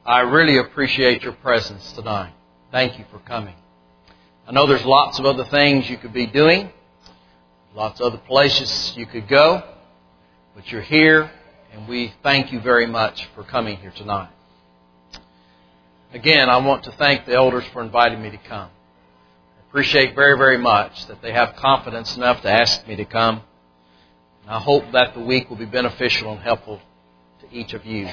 I really appreciate your presence tonight. Thank you for coming. I know there's lots of other things you could be doing, lots of other places you could go, but you're here, and we thank you very much for coming here tonight. Again, I want to thank the elders for inviting me to come. I appreciate very, very much that they have confidence enough to ask me to come. And I hope that the week will be beneficial and helpful to each of you.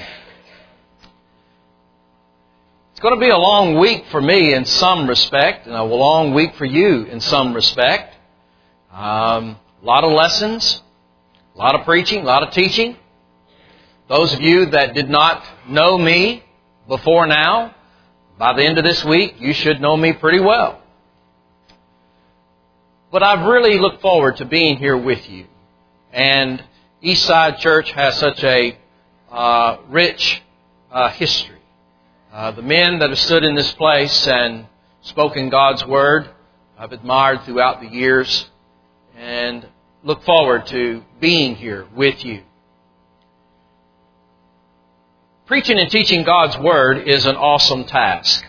It's going to be a long week for me in some respect, and a long week for you in some respect. A lot of lessons, a lot of preaching, a lot of teaching. Those of you that did not know me before now, by the end of this week, you should know me pretty well. But I've really looked forward to being here with you. And Eastside Church has such a rich history. The men that have stood in this place and spoken God's Word, I've admired throughout the years and look forward to being here with you. Preaching and teaching God's Word is an awesome task.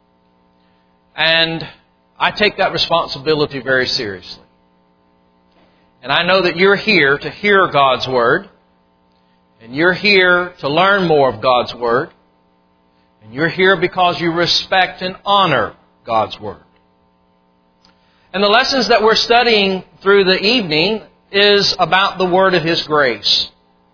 And I take that responsibility very seriously. And I know that you're here to hear God's Word. And you're here to learn more of God's Word. And you're here because you respect and honor God's Word. And the lessons that we're studying through the evening is about the Word of His grace.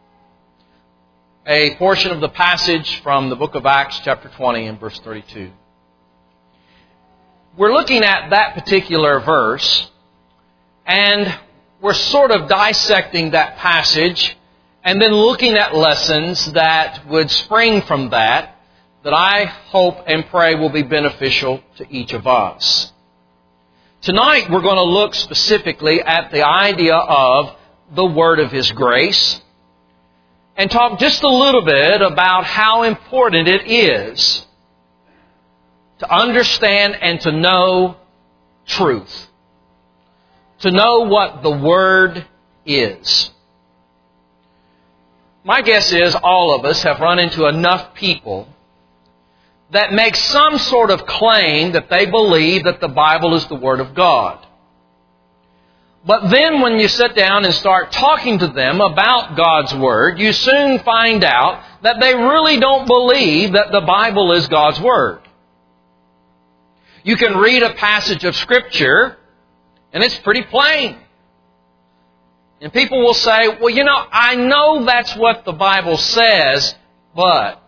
A portion of the passage from the book of Acts chapter 20 and verse 32. We're looking at that particular verse, and we're sort of dissecting that passage and then looking at lessons that would spring from that I hope and pray will be beneficial to each of us. Tonight we're going to look specifically at the idea of the Word of His grace and talk just a little bit about how important it is to understand and to know truth. To know what the Word is. My guess is all of us have run into enough people that make some sort of claim that they believe that the Bible is the Word of God. But then when you sit down and start talking to them about God's Word, you soon find out that they really don't believe that the Bible is God's Word. You can read a passage of Scripture, and it's pretty plain. And people will say, well, I know that's what the Bible says, but...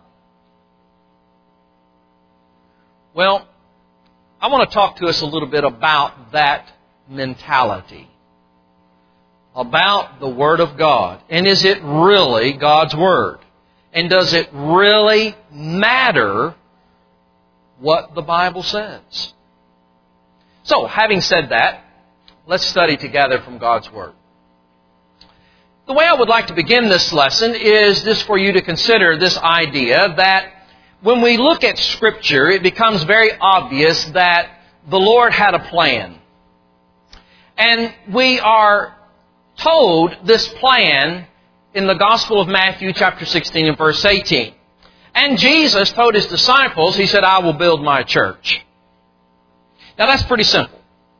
Well, I want to talk to us a little bit about that mentality. About the Word of God. And is it really God's Word? And does it really matter what the Bible says? So, having said that, let's study together from God's Word. The way I would like to begin this lesson is just for you to consider this idea that when we look at Scripture, it becomes very obvious that the Lord had a plan. And we are told this plan in the Gospel of Matthew chapter 16 and verse 18. And Jesus told His disciples, He said, I will build my church. Now that's pretty simple.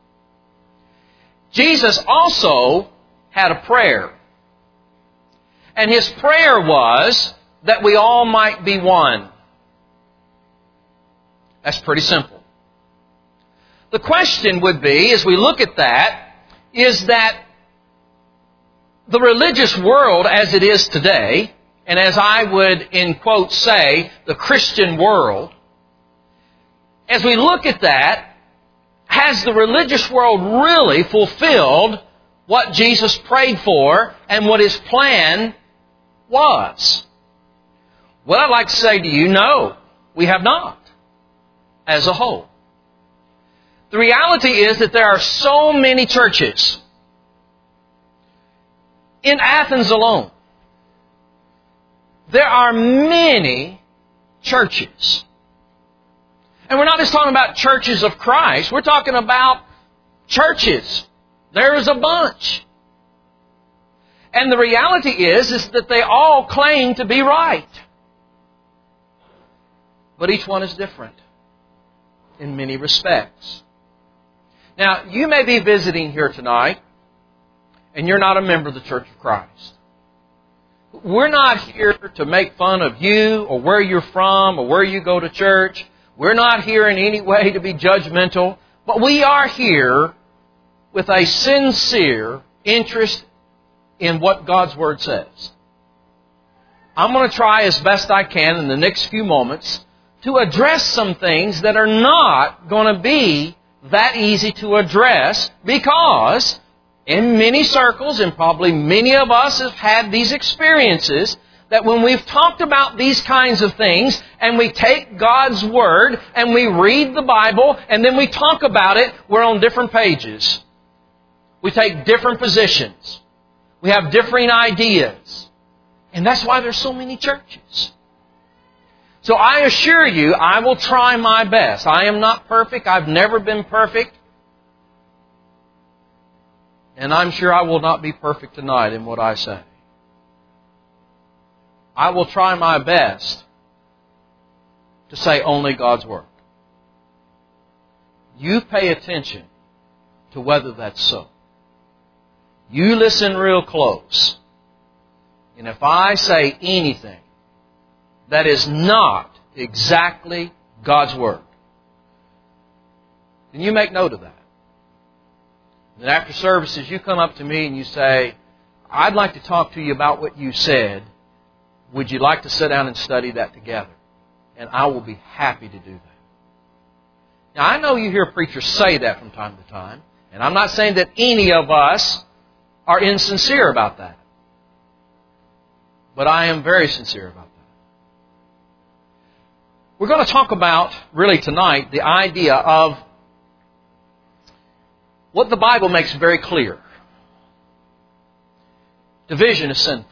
Jesus also had a prayer. And His prayer was that we all might be one. That's pretty simple. The question would be, as we look at that, is that the religious world as it is today, and as I would, in quotes, say, the Christian world, as we look at that, has the religious world really fulfilled what Jesus prayed for and what His plan was? Well, I'd like to say to you, no, we have not. As a whole. The reality is that there are so many churches in Athens alone. There are many churches. And we're not just talking about churches of Christ. We're talking about churches. There's a bunch. And the reality is that they all claim to be right. But each one is different in many respects. Now, you may be visiting here tonight, and you're not a member of the Church of Christ. We're not here to make fun of you or where you're from or where you go to church. We're not here in any way to be judgmental. But we are here with a sincere interest in what God's Word says. I'm going to try as best I can in the next few moments to address some things that are not going to be that easy to address, because in many circles, and probably many of us have had these experiences, that when we've talked about these kinds of things and we take God's Word and we read the Bible and then we talk about it, we're on different pages. We take different positions. We have differing ideas. And that's why there's so many churches. So I assure you, I will try my best. I am not perfect. I've never been perfect. And I'm sure I will not be perfect tonight in what I say. I will try my best to say only God's Word. You pay attention to whether that's so. You listen real close. And if I say anything that is not exactly God's Word, then you make note of that. And after services, you come up to me and you say, I'd like to talk to you about what you said. Would you like to sit down and study that together? And I will be happy to do that. Now, I know you hear preachers say that from time to time. And I'm not saying that any of us are insincere about that. But I am very sincere about that. We're going to talk about, really tonight, the idea of what the Bible makes very clear. Division is sinful.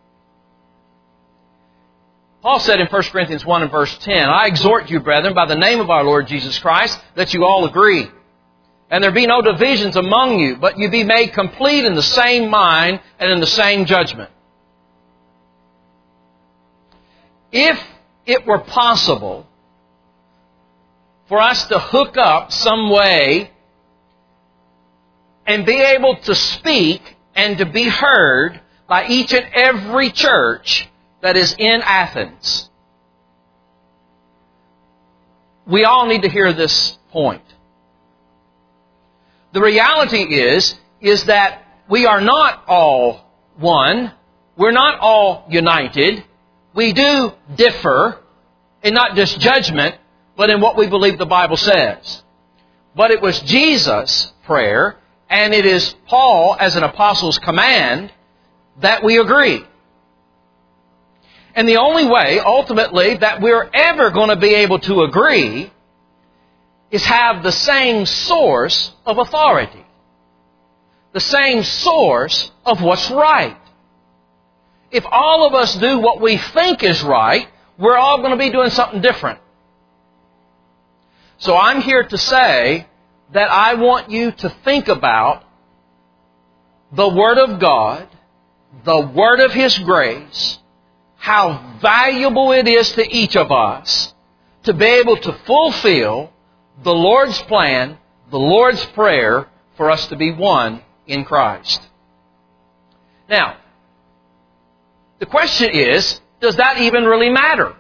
Paul said in 1 Corinthians 1 and verse 10, I exhort you, brethren, by the name of our Lord Jesus Christ, that you all agree. And there be no divisions among you, but you be made complete in the same mind and in the same judgment. If it were possible for us to hook up some way and be able to speak and to be heard by each and every church that is in Athens, we all need to hear this point. The reality is that we are not all one. We're not all united. We do differ in not just judgment, but in what we believe the Bible says. But it was Jesus' prayer, and it is Paul as an apostle's command, that we agree. And the only way, ultimately, that we're ever going to be able to agree is have the same source of authority. The same source of what's right. If all of us do what we think is right, we're all going to be doing something different. So I'm here to say that I want you to think about the Word of God, the Word of His grace, how valuable it is to each of us to be able to fulfill the Lord's plan, the Lord's prayer for us to be one in Christ. Now, the question is, does that even really matter?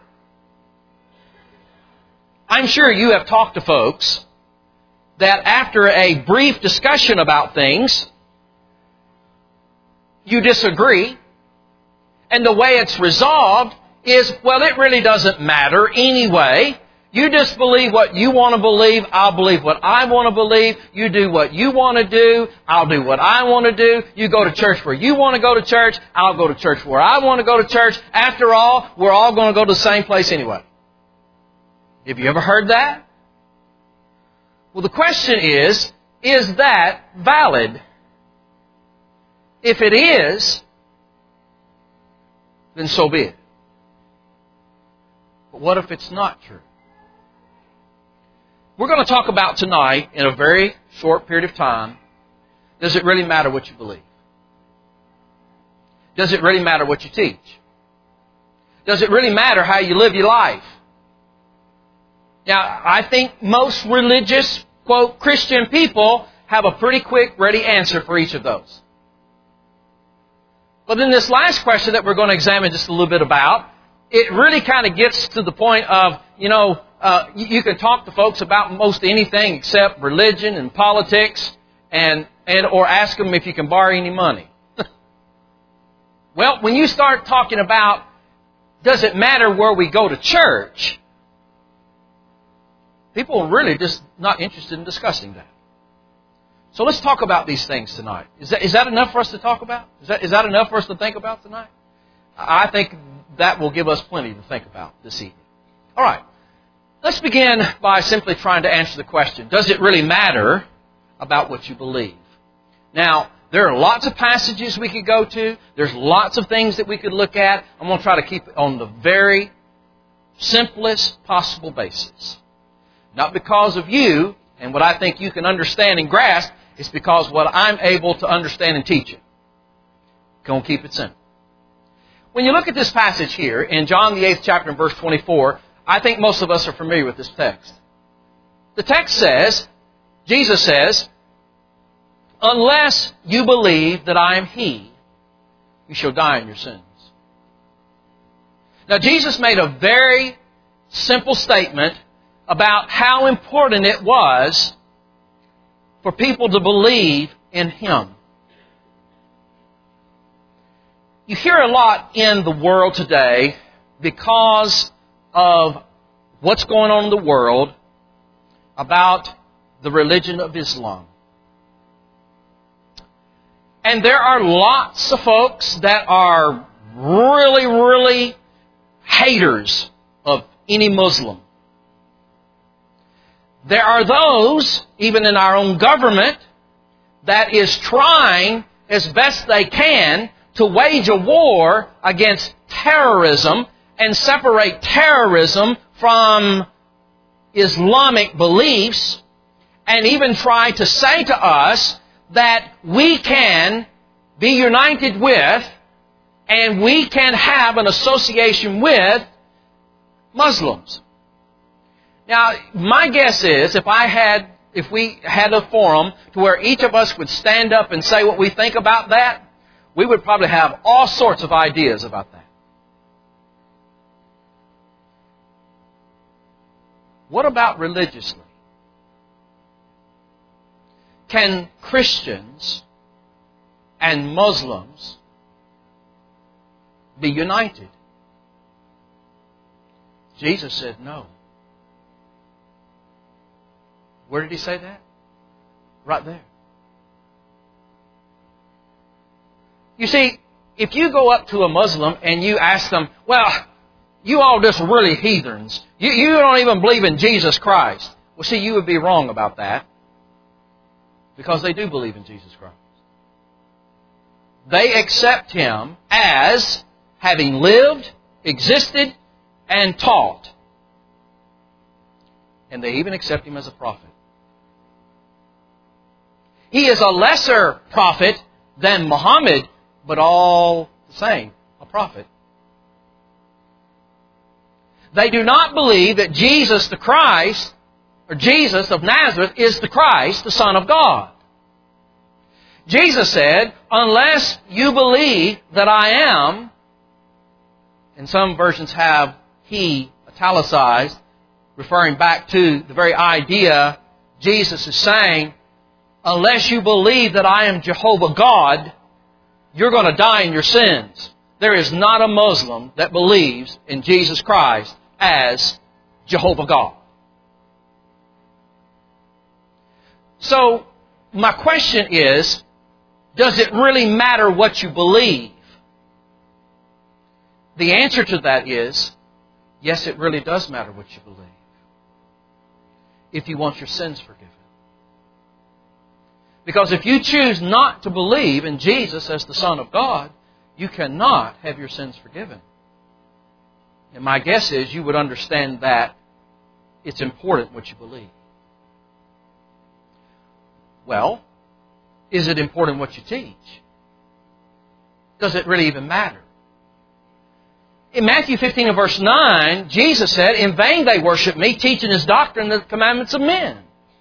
I'm sure you have talked to folks that after a brief discussion about things, you disagree, and the way it's resolved is, well, it really doesn't matter anyway. You just believe what you want to believe. I'll believe what I want to believe. You do what you want to do. I'll do what I want to do. You go to church where you want to go to church. I'll go to church where I want to go to church. After all, we're all going to go to the same place anyway. Have you ever heard that? Well, the question is that valid? If it is, then so be it. But what if it's not true? We're going to talk about tonight, in a very short period of time, does it really matter what you believe? Does it really matter what you teach? Does it really matter how you live your life? Now, I think most religious, quote, Christian people have a pretty quick, ready answer for each of those. But in this last question that we're going to examine just a little bit about, it really kind of gets to the point of, you can talk to folks about most anything except religion and politics and or ask them if you can borrow any money. Well, when you start talking about, does it matter where we go to church, people are really just not interested in discussing that. So let's talk about these things tonight. Is that enough for us to talk about? Is that enough for us to think about tonight? I think that will give us plenty to think about this evening. All right. Let's begin by simply trying to answer the question, does it really matter about what you believe? Now, there are lots of passages we could go to. There's lots of things that we could look at. I'm going to try to keep it on the very simplest possible basis. Not because of you and what I think you can understand and grasp. It's because what I'm able to understand and teach you. Going to keep it simple. When you look at this passage here in John the 8th chapter and verse 24, I think most of us are familiar with this text. The text says, Jesus says, unless you believe that I am He, you shall die in your sins. Now, Jesus made a very simple statement about how important it was for people to believe in Him. You hear a lot in the world today because of what's going on in the world about the religion of Islam. And there are lots of folks that are really, really haters of any Muslim. There are those, even in our own government, that is trying as best they can to wage a war against terrorism and separate terrorism from Islamic beliefs, and even try to say to us that we can be united with and we can have an association with Muslims. Now, my guess is if we had a forum to where each of us would stand up and say what we think about that, we would probably have all sorts of ideas about that. What about religiously? Can Christians and Muslims be united? Jesus said no. Where did He say that? Right there. You see, if you go up to a Muslim and you ask them, well, you all just really heathens. You don't even believe in Jesus Christ. Well, see, you would be wrong about that. Because they do believe in Jesus Christ. They accept Him as having lived, existed, and taught. And they even accept Him as a prophet. He is a lesser prophet than Muhammad, but all the same, a prophet. They do not believe that Jesus the Christ, or Jesus of Nazareth, is the Christ, the Son of God. Jesus said, unless you believe that I am, and some versions have He italicized, referring back to the very idea Jesus is saying, unless you believe that I am Jehovah God, you're going to die in your sins. There is not a Muslim that believes in Jesus Christ as Jehovah God. So, my question is, does it really matter what you believe? The answer to that is, yes, it really does matter what you believe. If you want your sins forgiven. Because if you choose not to believe in Jesus as the Son of God, you cannot have your sins forgiven. And my guess is you would understand that it's important what you believe. Well, is it important what you teach? Does it really even matter? In Matthew 15 and verse 9, Jesus said, "In vain they worship me, teaching His doctrine the commandments of men."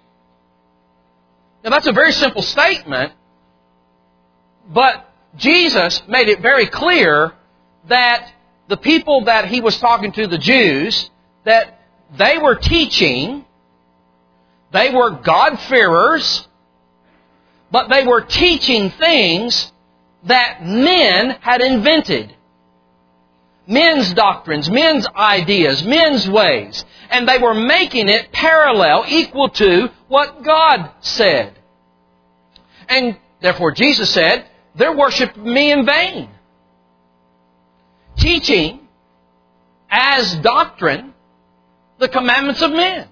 Now that's a very simple statement, but Jesus made it very clear that the people that He was talking to, the Jews, that they were teaching, they were God-fearers, but they were teaching things that men had invented. Men's doctrines, men's ideas, men's ways. And they were making it parallel, equal to what God said. And therefore Jesus said, they're worshiping me in vain. Teaching as doctrine the commandments of men.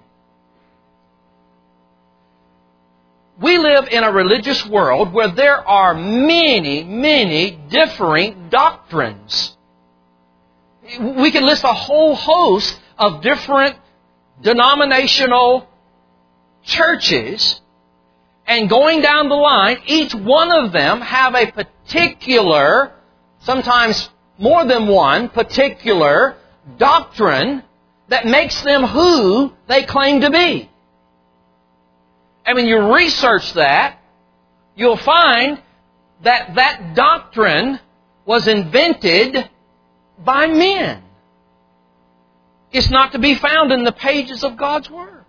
We live in a religious world where there are many, many differing doctrines. We can list a whole host of different denominational churches, and going down the line, each one of them have a particular, sometimes more than one, particular doctrine that makes them who they claim to be. And when you research that, you'll find that that doctrine was invented by men. It's not to be found in the pages of God's Word.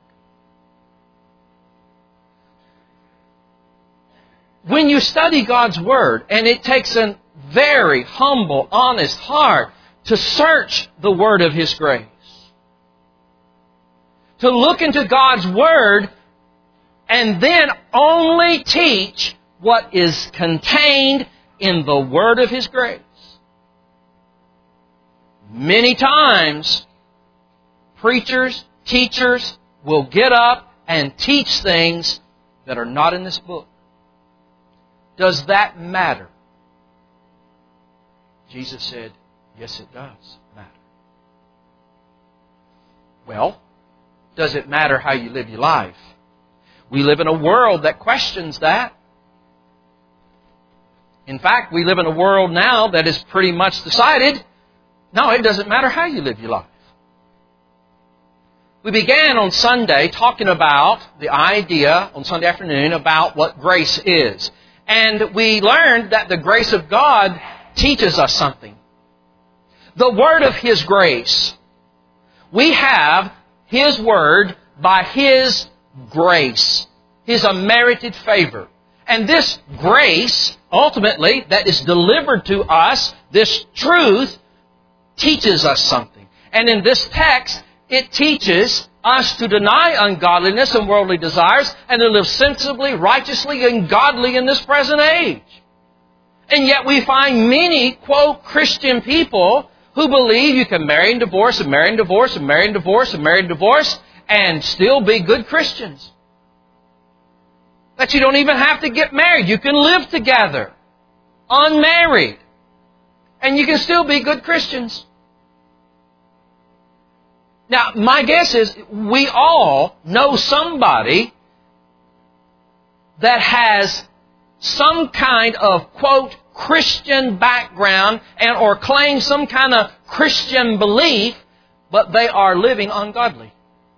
When you study God's Word, and it takes a very humble, honest heart to search the Word of His grace, to look into God's Word and then only teach what is contained in the Word of His grace. Many times, preachers, teachers will get up and teach things that are not in this book. Does that matter? Jesus said, yes, it does matter. Well, does it matter how you live your life? We live in a world that questions that. In fact, we live in a world now that is pretty much decided, no, it doesn't matter how you live your life. We began on Sunday talking about the idea, on Sunday afternoon, about what grace is. And we learned that the grace of God teaches us something. The Word of His grace. We have His Word by His grace. His unmerited favor. And this grace, ultimately, that is delivered to us, this truth, teaches us something. And in this text, it teaches us to deny ungodliness and worldly desires and to live sensibly, righteously, and godly in this present age. And yet we find many, quote, Christian people who believe you can marry and divorce and marry and divorce and marry and divorce and marry and divorce and still be good Christians. That you don't even have to get married. You can live together, unmarried, and you can still be good Christians. Now, my guess is we all know somebody that has some kind of, quote, Christian background and or claims some kind of Christian belief, but they are living ungodly.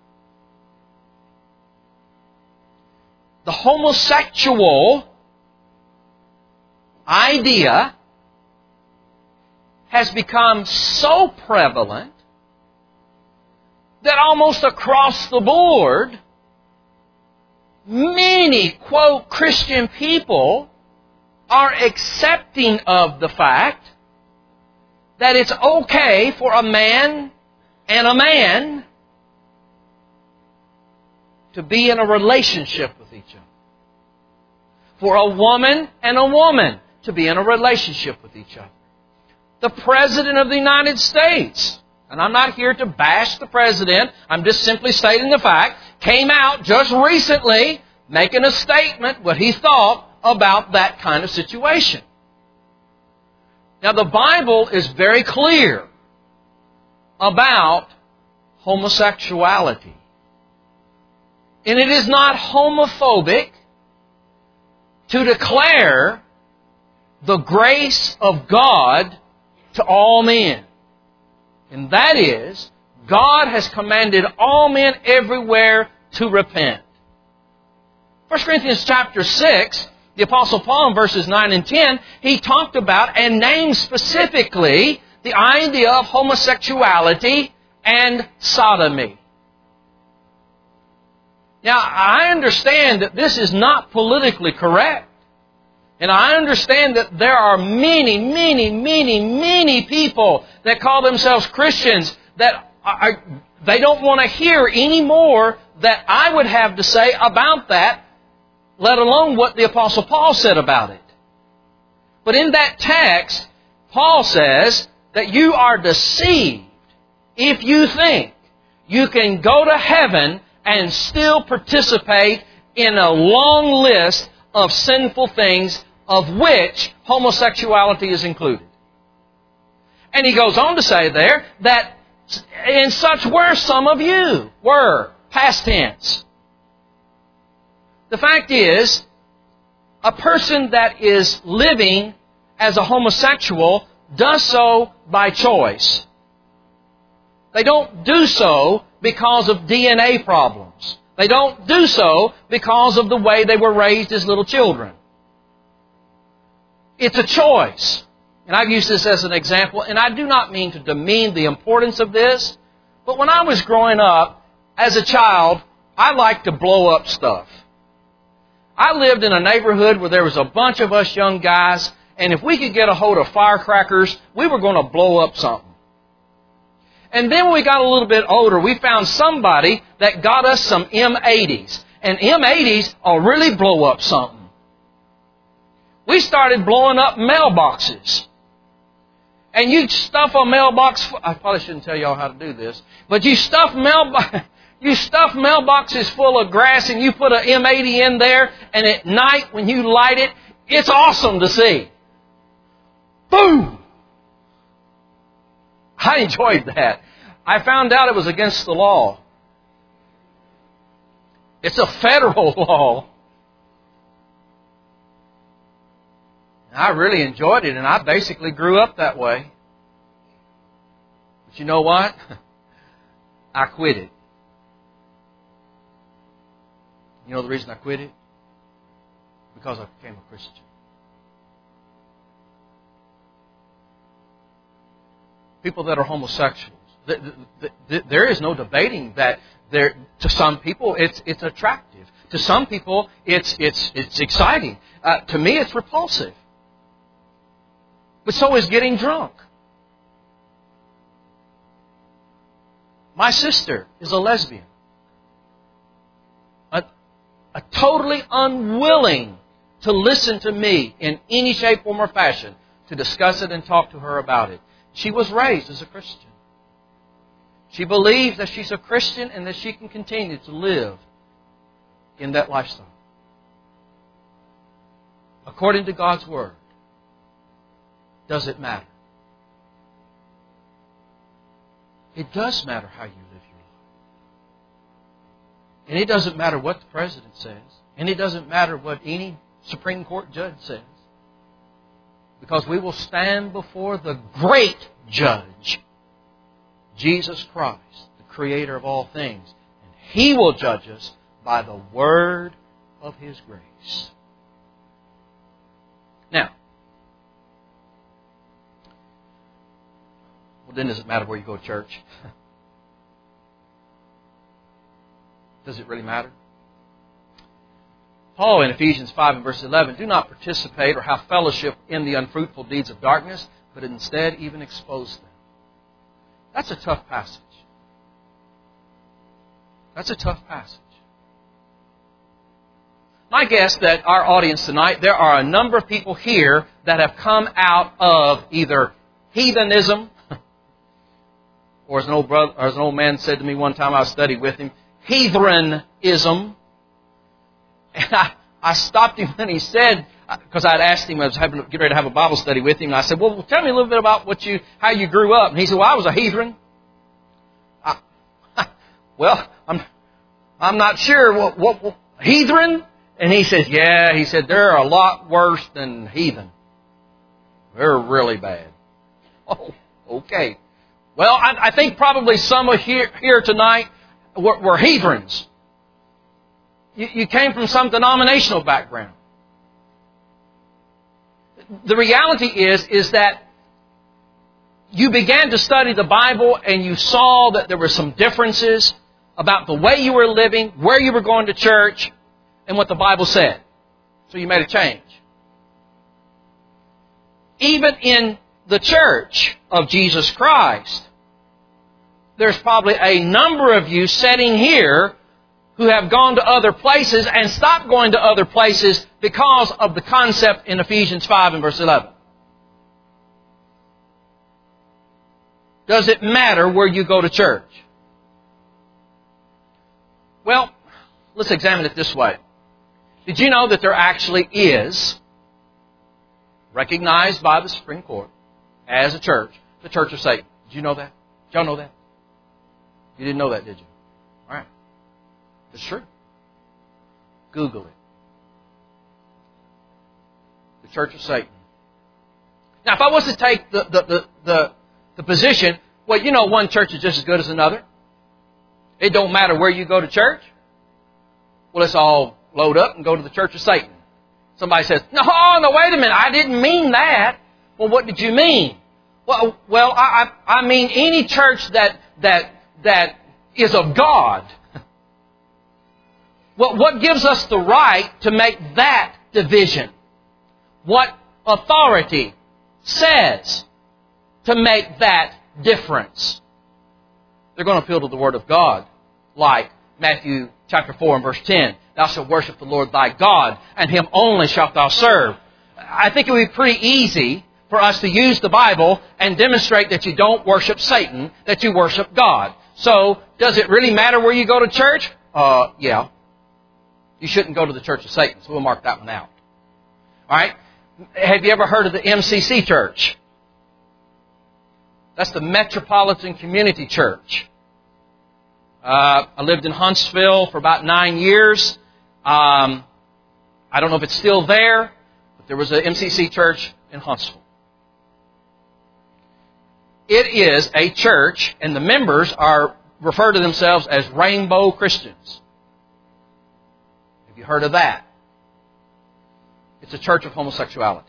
The homosexual idea has become so prevalent that almost across the board, many, quote, Christian people are accepting of the fact that it's okay for a man and a man to be in a relationship with each other. For a woman and a woman to be in a relationship with each other. The President of the United States, and I'm not here to bash the President, I'm just simply stating the fact, came out just recently making a statement what he thought about that kind of situation. Now the Bible is very clear about homosexuality. And it is not homophobic to declare the grace of God to all men. And that is, God has commanded all men everywhere to repent. 1 Corinthians chapter 6, the Apostle Paul in verses 9 and 10, he talked about and named specifically the idea of homosexuality and sodomy. Now, I understand that this is not politically correct. And I understand that there are many people that call themselves Christians that they don't want to hear any more that I would have to say about that, let alone what the Apostle Paul said about it. But in that text, Paul says that you are deceived if you think you can go to heaven and still participate in a long list of sinful things of which homosexuality is included. And he goes on to say there that in such were some of you, were, past tense. The fact is, a person that is living as a homosexual does so by choice. They don't do so because of DNA problems. They don't do so because of the way they were raised as little children. It's a choice. And I've used this as an example, and I do not mean to demean the importance of this, but when I was growing up, as a child, I liked to blow up stuff. I lived in a neighborhood where there was a bunch of us young guys, and if we could get a hold of firecrackers, we were going to blow up something. And then when we got a little bit older, we found somebody that got us some M80s. And M80s will really blow up something. We started blowing up mailboxes. And you stuff a mailbox... I probably shouldn't tell y'all how to do this. But you stuff mailboxes full of grass and you put an M80 in there. And at night when you light it, it's awesome to see. Boom! I enjoyed that. I found out it was against the law. It's a federal law. I really enjoyed it, and I basically grew up that way. But you know what? I quit it. You know the reason I quit it? Because I became a Christian. People that are homosexuals, there is no debating that. To some people, it's attractive. To some people, it's exciting. To me, it's repulsive. But so is getting drunk. My sister is a lesbian. A totally unwilling to listen to me in any shape, form, or fashion to discuss it and talk to her about it. She was raised as a Christian. She believes that she's a Christian and that she can continue to live in that lifestyle. According to God's Word, does it matter? It does matter how you live your life. And it doesn't matter what the President says. And it doesn't matter what any Supreme Court judge says. Because we will stand before the great judge, Jesus Christ, the Creator of all things. And He will judge us by the word of His grace. Now, well, then does it matter where you go to church? Does it really matter? Paul in Ephesians 5 and verse 11, do not participate or have fellowship in the unfruitful deeds of darkness, but instead even expose them. That's a tough passage. That's a tough passage. My guess that our audience tonight, there are a number of people here that have come out of either heathenism, or as an old man said to me one time I was studying with him, heathenism. And I stopped him when he said, because I'd asked him, I was getting ready to have a Bible study with him, and I said, well, tell me a little bit about how you grew up. And he said, well, I was a heathen. Well, I'm not sure. What heathen? And he says, yeah, he said, they're a lot worse than heathen. They're really bad. Oh, okay. Well, I think probably some of here tonight were Hebrews. You came from some denominational background. The reality is that you began to study the Bible and you saw that there were some differences about the way you were living, where you were going to church, and what the Bible said. So you made a change. Even in the church of Jesus Christ, there's probably a number of you sitting here who have gone to other places and stopped going to other places because of the concept in Ephesians 5 and verse 11. Does it matter where you go to church? Well, let's examine it this way. Did you know that there actually is, recognized by the Supreme Court as a church, the Church of Satan? Did you know that? Did y'all know that? You didn't know that, did you? All right. It's true. Google it. The Church of Satan. Now, if I was to take the position, well, you know, one church is just as good as another. It don't matter where you go to church. Well, let's all load up and go to the Church of Satan. Somebody says, no, wait a minute, I didn't mean that. Well, what did you mean? Well, I mean any church that is of God. What gives us the right to make that division? What authority says to make that difference? They're going to appeal to the Word of God, like Matthew chapter 4 and verse 10. Thou shalt worship the Lord thy God, and Him only shalt thou serve. I think it would be pretty easy for us to use the Bible and demonstrate that you don't worship Satan, that you worship God. So, does it really matter where you go to church? Yeah. You shouldn't go to the Church of Satan, so we'll mark that one out. All right? Have you ever heard of the MCC Church? That's the Metropolitan Community Church. I lived in Huntsville for about 9 years. I don't know if it's still there, but there was an MCC church in Huntsville. It is a church, and the members are refer to themselves as Rainbow Christians. Have you heard of that? It's a church of homosexuality.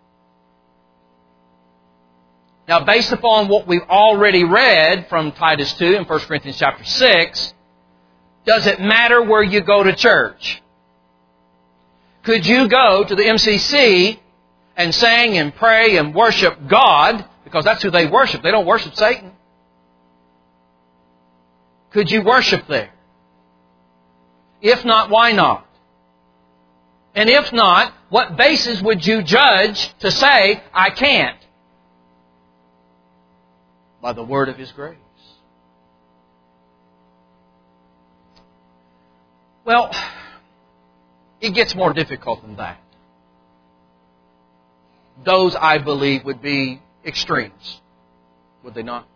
Now, based upon what we've already read from Titus 2 and 1 Corinthians chapter 6, does it matter where you go to church? Could you go to the MCC and sing and pray and worship God, because that's who they worship. They don't worship Satan. Could you worship there? If not, why not? And if not, what basis would you judge to say, I can't? By the word of His grace. Well, it gets more difficult than that. Those, I believe, would be extremes. Would they not?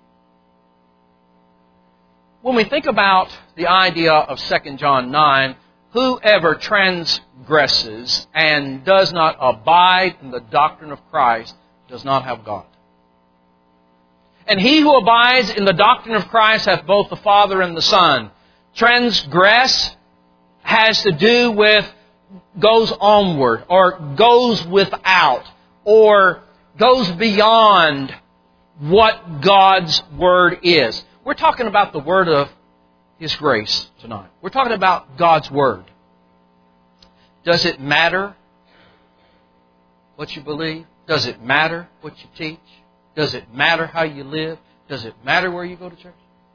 When we think about the idea of 2 John 9, whoever transgresses and does not abide in the doctrine of Christ does not have God. And he who abides in the doctrine of Christ hath both the Father and the Son. Transgress has to do with goes onward, or goes without, or goes beyond what God's Word is. We're talking about the Word of His grace tonight. We're talking about God's Word. Does it matter what you believe? Does it matter what you teach? Does it matter how you live? Does it matter where you go to church?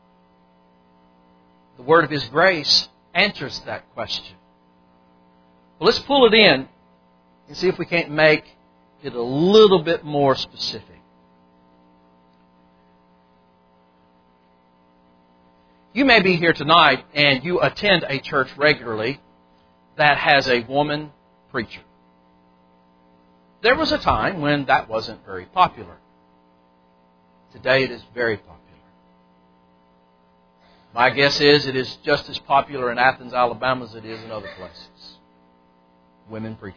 The Word of His grace answers that question. Well, let's pull it in and see if we can't make it a little bit more specific. You may be here tonight and you attend a church regularly that has a woman preacher. There was a time when that wasn't very popular. Today it is very popular. My guess is it is just as popular in Athens, Alabama as it is in other places. Women preachers.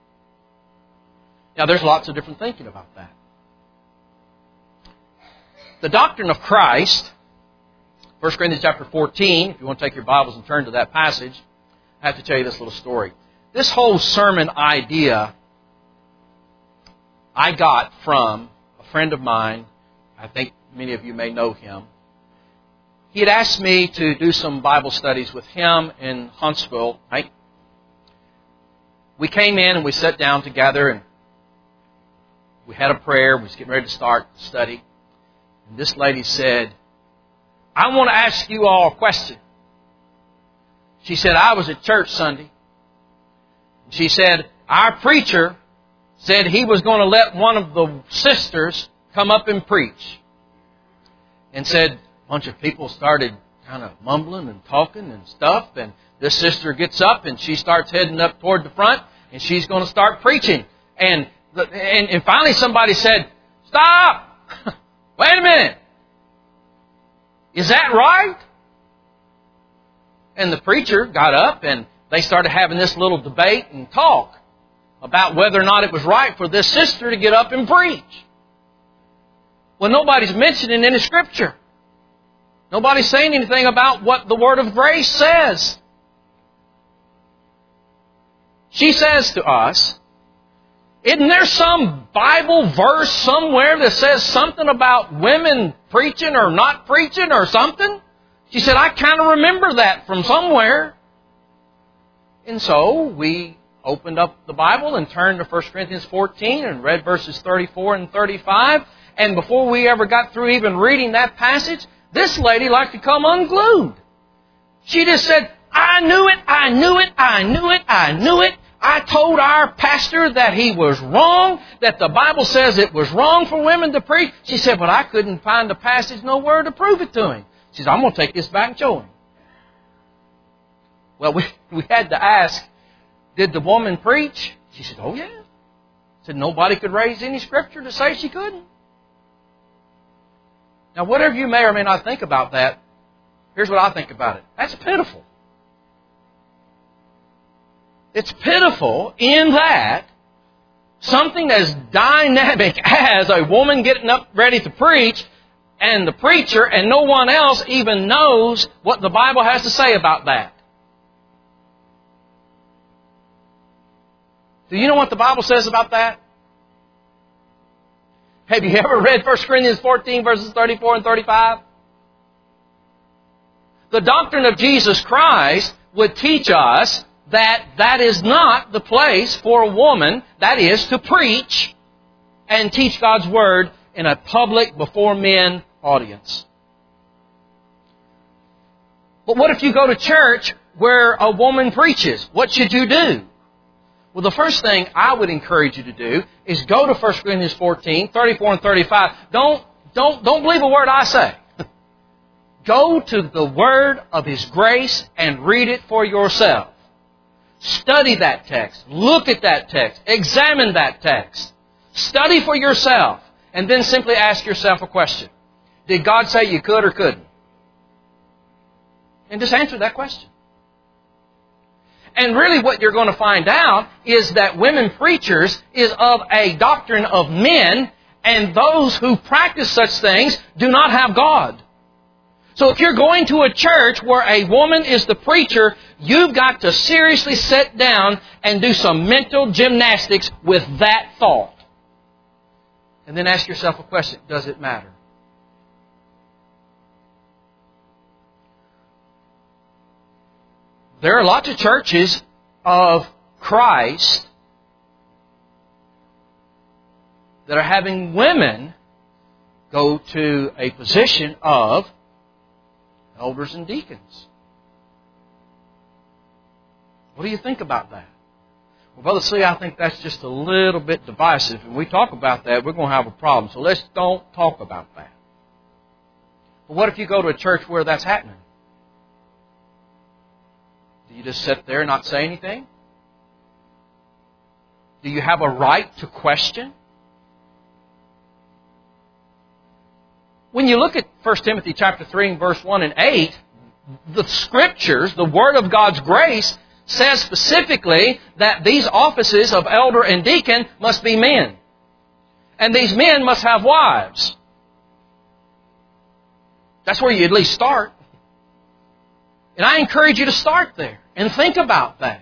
Now there's lots of different thinking about that. The doctrine of Christ, 1 Corinthians chapter 14, if you want to take your Bibles and turn to that passage, I have to tell you this little story. This whole sermon idea I got from a friend of mine. I think many of you may know him. He had asked me to do some Bible studies with him in Huntsville. Right? We came in and we sat down together and we had a prayer. We was getting ready to start the study. And this lady said, I want to ask you all a question. She said, I was at church Sunday. She said, our preacher said he was going to let one of the sisters come up and preach. And said, a bunch of people started kind of mumbling and talking and stuff. And this sister gets up and she starts heading up toward the front. And she's going to start preaching. And finally somebody said, stop! Wait a minute. Is that right? And the preacher got up and they started having this little debate and talk about whether or not it was right for this sister to get up and preach. Well, nobody's mentioning any Scripture. Nobody's saying anything about what the Word of grace says. She says to us, isn't there some Bible verse somewhere that says something about women preaching or not preaching or something? She said, I kind of remember that from somewhere. And so we opened up the Bible and turned to 1 Corinthians 14 and read verses 34 and 35. And before we ever got through even reading that passage, this lady liked to come unglued. She just said, I knew it, I knew it, I knew it, I knew it. I told our pastor that he was wrong, that the Bible says it was wrong for women to preach. She said, but I couldn't find a passage nowhere to prove it to him. She said, I'm going to take this back and show him. Well, we had to ask, did the woman preach? She said, oh yeah. Said nobody could raise any Scripture to say she couldn't. Now, whatever you may or may not think about that, here's what I think about it. That's pitiful. It's pitiful in that something as dynamic as a woman getting up ready to preach and the preacher and no one else even knows what the Bible has to say about that. Do you know what the Bible says about that? Have you ever read 1 Corinthians 14 verses 34 and 35? The doctrine of Jesus Christ would teach us that is not the place for a woman, that is, to preach and teach God's Word in a public, before men audience. But what if you go to church where a woman preaches? What should you do? Well, the first thing I would encourage you to do is go to 1 Corinthians 14, 34 and 35. Don't believe a word I say. Go to the Word of His grace and read it for yourself. Study that text. Look at that text. Examine that text. Study for yourself. And then simply ask yourself a question. Did God say you could or couldn't? And just answer that question. And really what you're going to find out is that women preachers is of a doctrine of men, and those who practice such things do not have God. So if you're going to a church where a woman is the preacher, you've got to seriously sit down and do some mental gymnastics with that thought. And then ask yourself a question. Does it matter? There are lots of churches of Christ that are having women go to a position of elders and deacons. What do you think about that? Well, Brother C, I think that's just a little bit divisive. And we talk about that, we're going to have a problem. So let's don't talk about that. But what if you go to a church where that's happening? Do you just sit there and not say anything? Do you have a right to question? When you look at 1 Timothy chapter 3 and verse 1 and 8, the Scriptures, the Word of God's grace, says specifically that these offices of elder and deacon must be men. And these men must have wives. That's where you at least start. And I encourage you to start there and think about that.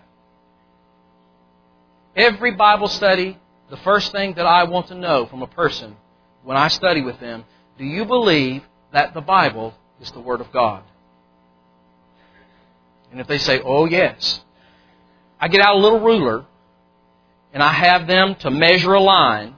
Every Bible study, the first thing that I want to know from a person when I study with them, do you believe that the Bible is the Word of God? And if they say, oh yes, I get out a little ruler and I have them to measure a line.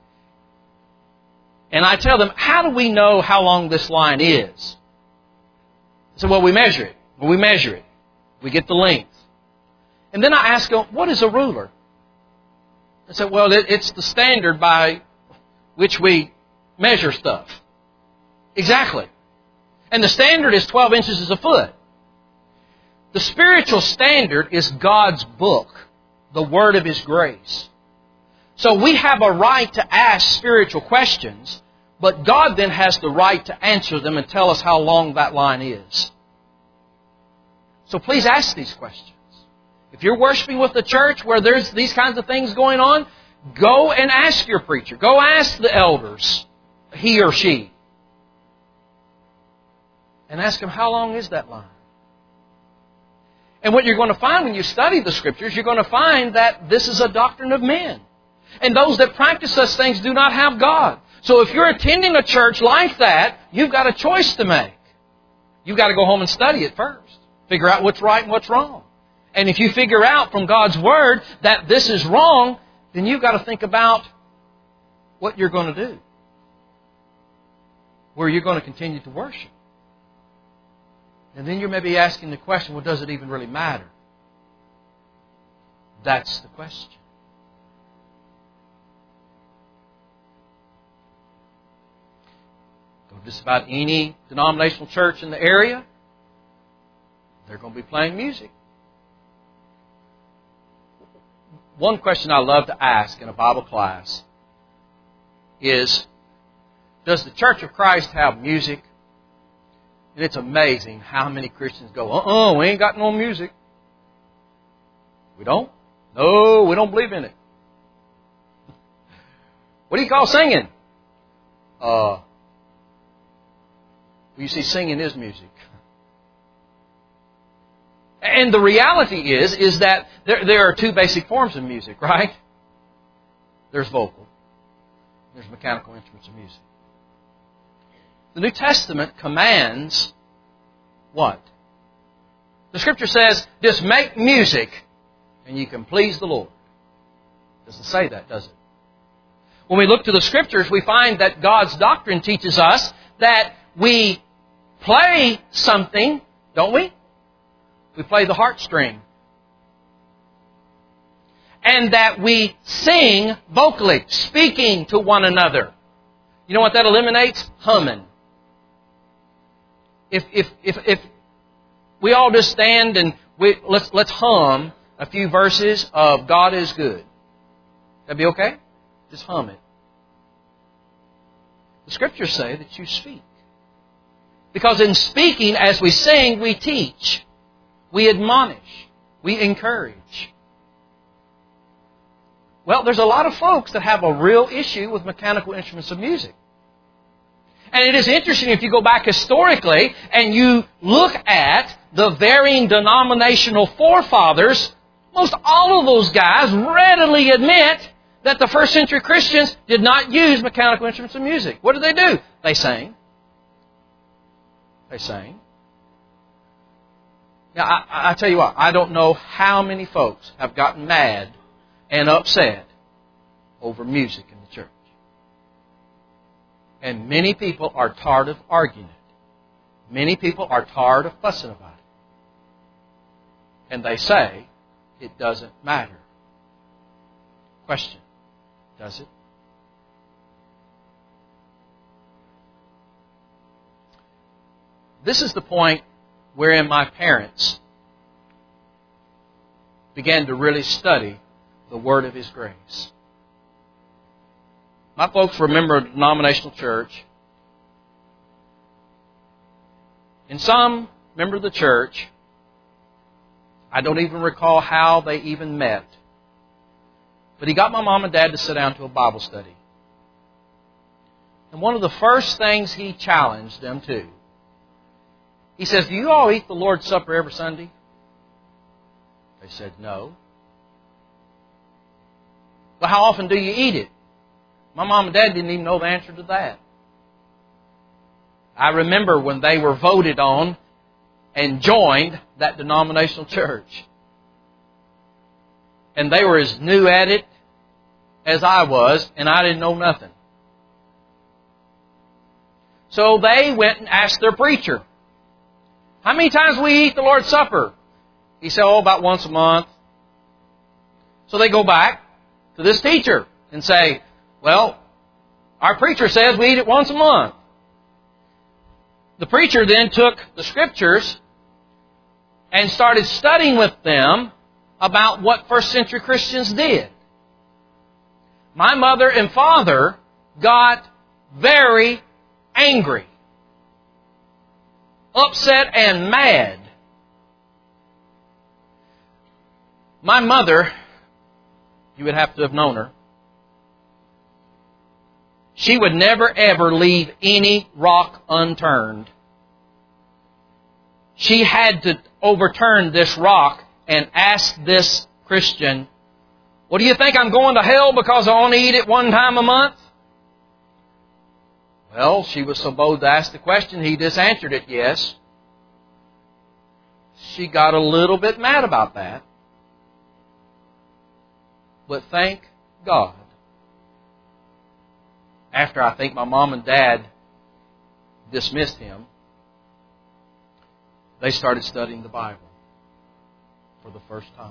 And I tell them, how do we know how long this line is? I say, well, we measure it. Well, we measure it. We get the length. And then I ask them, what is a ruler? I said, well, it's the standard by which we measure stuff. Exactly. And the standard is 12 inches is a foot. The spiritual standard is God's book, the Word of His grace. So we have a right to ask spiritual questions, but God then has the right to answer them and tell us how long that line is. So please ask these questions. If you're worshiping with the church where there's these kinds of things going on, go and ask your preacher. Go ask the elders, he or she. And ask them, how long is that line? And what you're going to find when you study the Scriptures, you're going to find that this is a doctrine of men. And those that practice such things do not have God. So if you're attending a church like that, you've got a choice to make. You've got to go home and study it first. Figure out what's right and what's wrong. And if you figure out from God's Word that this is wrong, then you've got to think about what you're going to do. Where you're going to continue to worship. And then you may be asking the question, well, does it even really matter? That's the question. Go to just about any denominational church in the area, they're going to be playing music. One question I love to ask in a Bible class is, does the Church of Christ have music? And it's amazing how many Christians go, we ain't got no music. We don't? No, we don't believe in it. What do you call singing? Well, you see, singing is music. And the reality is that there are two basic forms of music, right? There's vocal. There's mechanical instruments of music. The New Testament commands what? The Scripture says, just make music and you can please the Lord. It doesn't say that, does it? When we look to the Scriptures, we find that God's doctrine teaches us that we play something, don't we? We play the heartstring. And that we sing vocally, speaking to one another. You know what that eliminates? Humming. If we all just stand and let's hum a few verses of God is good. That'd be okay? Just hum it. The Scriptures say that you speak. Because in speaking, as we sing, we teach. We admonish. We encourage. Well, there's a lot of folks that have a real issue with mechanical instruments of music. And it is interesting if you go back historically and you look at the varying denominational forefathers, most all of those guys readily admit that the first century Christians did not use mechanical instruments of music. What did they do? They sang. They sang. Now, I tell you what, I don't know how many folks have gotten mad and upset over music in the church. And many people are tired of arguing it. Many people are tired of fussing about it. And they say, it doesn't matter. Question, does it? This is the point wherein my parents began to really study the Word of His grace. My folks were a member of a denominational church. And some member of the church, I don't even recall how they even met. But he got my mom and dad to sit down to a Bible study. And one of the first things he challenged them to He says, do you all eat the Lord's Supper every Sunday? They said, no. Well, how often do you eat it? My mom and dad didn't even know the answer to that. I remember when they were voted on and joined that denominational church. And they were as new at it as I was, and I didn't know nothing. So they went and asked their preacher, how many times do we eat the Lord's Supper? He said, about once a month. So they go back to this teacher and say, well, our preacher says we eat it once a month. The preacher then took the Scriptures and started studying with them about what first century Christians did. My mother and father got very angry, upset and mad. My mother, you would have to have known her, she would never ever leave any rock unturned. She had to overturn this rock and ask this Christian, well, do you think I'm going to hell because I only eat it one time a month? Well, she was so bold to ask the question, he just answered it yes. She got a little bit mad about that. But thank God, after I think my mom and dad dismissed him, they started studying the Bible for the first time.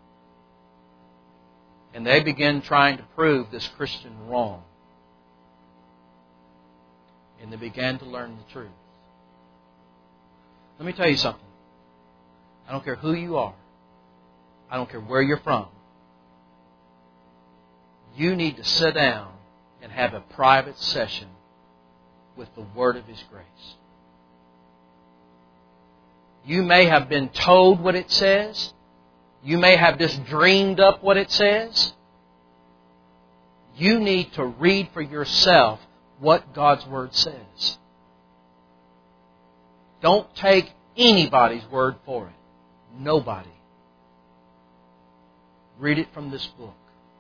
And they began trying to prove this Christian wrong. And they began to learn the truth. Let me tell you something. I don't care who you are. I don't care where you're from. You need to sit down and have a private session with the Word of His grace. You may have been told what it says. You may have just dreamed up what it says. You need to read for yourself what God's Word says. Don't take anybody's word for it. Nobody. Read it from this book.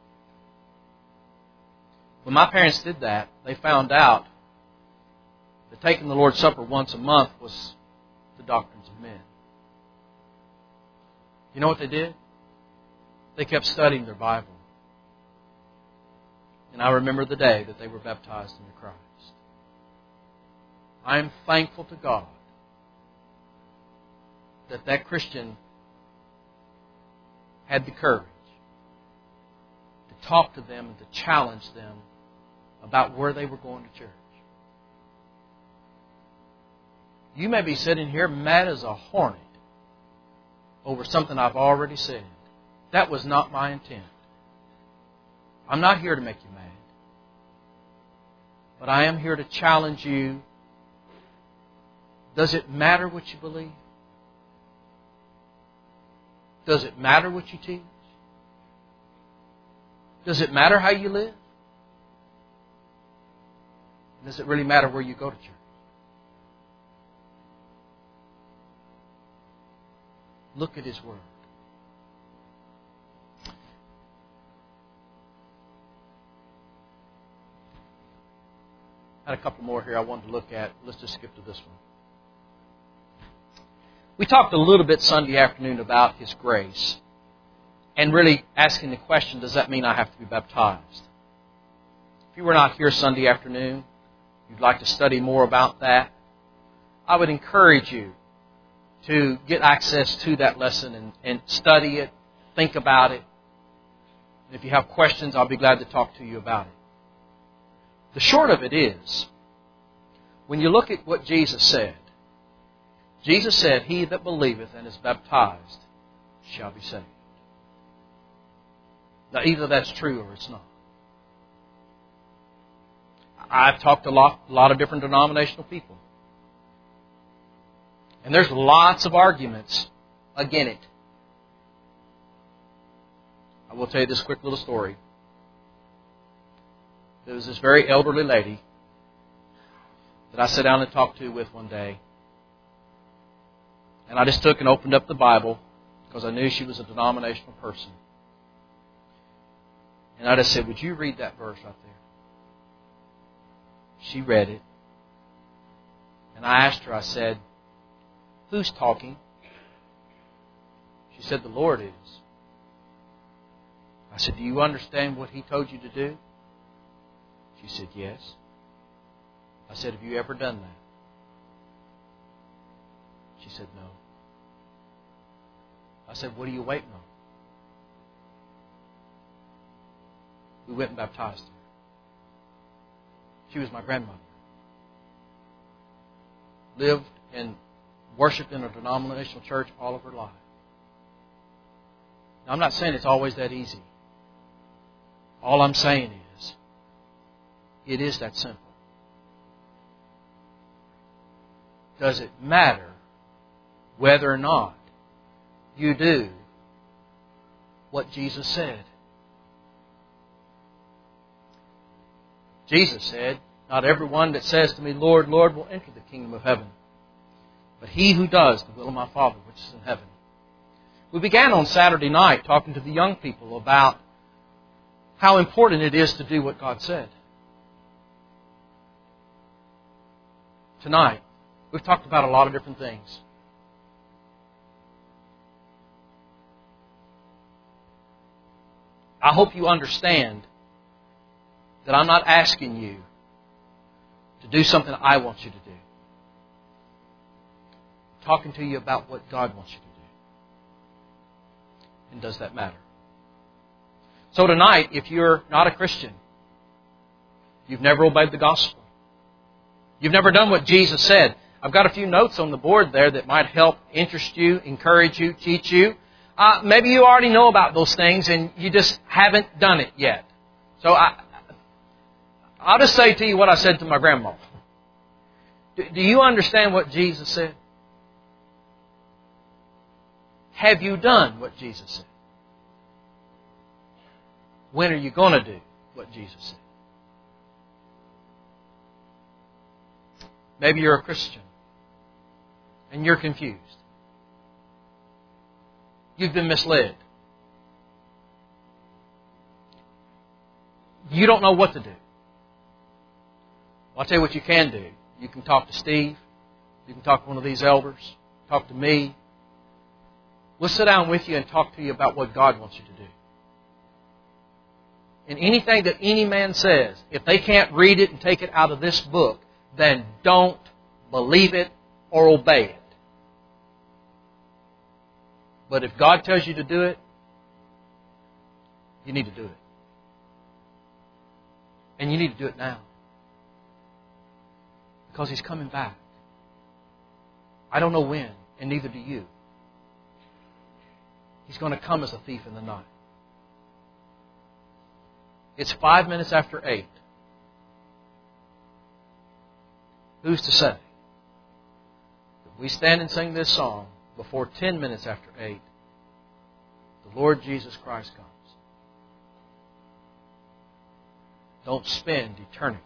When my parents did that, they found out that taking the Lord's Supper once a month was the doctrines of men. You know what they did? They kept studying their Bible. And I remember the day that they were baptized into Christ. I am thankful to God that that Christian had the courage to talk to them and to challenge them about where they were going to church. You may be sitting here mad as a hornet over something I've already said. That was not my intent. I'm not here to make you mad. But I am here to challenge you. Does it matter what you believe? Does it matter what you teach? Does it matter how you live? Does it really matter where you go to church? Look at His Word. I had a couple more here I wanted to look at. Let's just skip to this one. We talked a little bit Sunday afternoon about His grace and really asking the question, does that mean I have to be baptized? If you were not here Sunday afternoon, you'd like to study more about that, I would encourage you to get access to that lesson and study it, think about it. And if you have questions, I'll be glad to talk to you about it. The short of it is, when you look at what Jesus said, Jesus said, he that believeth and is baptized shall be saved. Now, either that's true or it's not. I've talked to a lot of different denominational people. And there's lots of arguments against it. I will tell you this quick little story. There was this very elderly lady that I sat down and talked to with one day. And I just took and opened up the Bible because I knew she was a denominational person. And I just said, would you read that verse right there? She read it. And I asked her, I said, who's talking? She said, the Lord is. I said, do you understand what He told you to do? She said, yes. I said, have you ever done that? She said, no. I said, what are you waiting on? We went and baptized her. She was my grandmother. Lived and worshipped in a denominational church all of her life. Now, I'm not saying it's always that easy. All I'm saying is, it is that simple. Does it matter whether or not you do what Jesus said? Jesus said, not everyone that says to me, Lord, Lord, will enter the kingdom of heaven, but he who does the will of my Father which is in heaven. We began on Saturday night talking to the young people about how important it is to do what God said. Tonight, we've talked about a lot of different things. I hope you understand that I'm not asking you to do something I want you to do. I'm talking to you about what God wants you to do. And does that matter? So tonight, if you're not a Christian, you've never obeyed the gospel, you've never done what Jesus said, I've got a few notes on the board there that might help interest you, encourage you, teach you. Maybe you already know about those things and you just haven't done it yet. So I'll just say to you what I said to my grandma. Do you understand what Jesus said? Have you done what Jesus said? When are you going to do what Jesus said? Maybe you're a Christian and you're confused. You've been misled. You don't know what to do. Well, I'll tell you what you can do. You can talk to Steve. You can talk to one of these elders. Talk to me. We'll sit down with you and talk to you about what God wants you to do. And anything that any man says, if they can't read it and take it out of this book, then don't believe it or obey it. But if God tells you to do it, you need to do it. And you need to do it now. Because He's coming back. I don't know when, and neither do you. He's going to come as a thief in the night. It's 5 minutes after 8. Who's to say? If we stand and sing this song before 10 minutes after 8, the Lord Jesus Christ comes. Don't spend eternity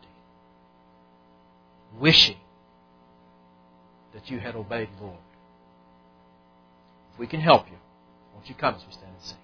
wishing that you had obeyed the Lord. If we can help you, won't you come as we stand and sing?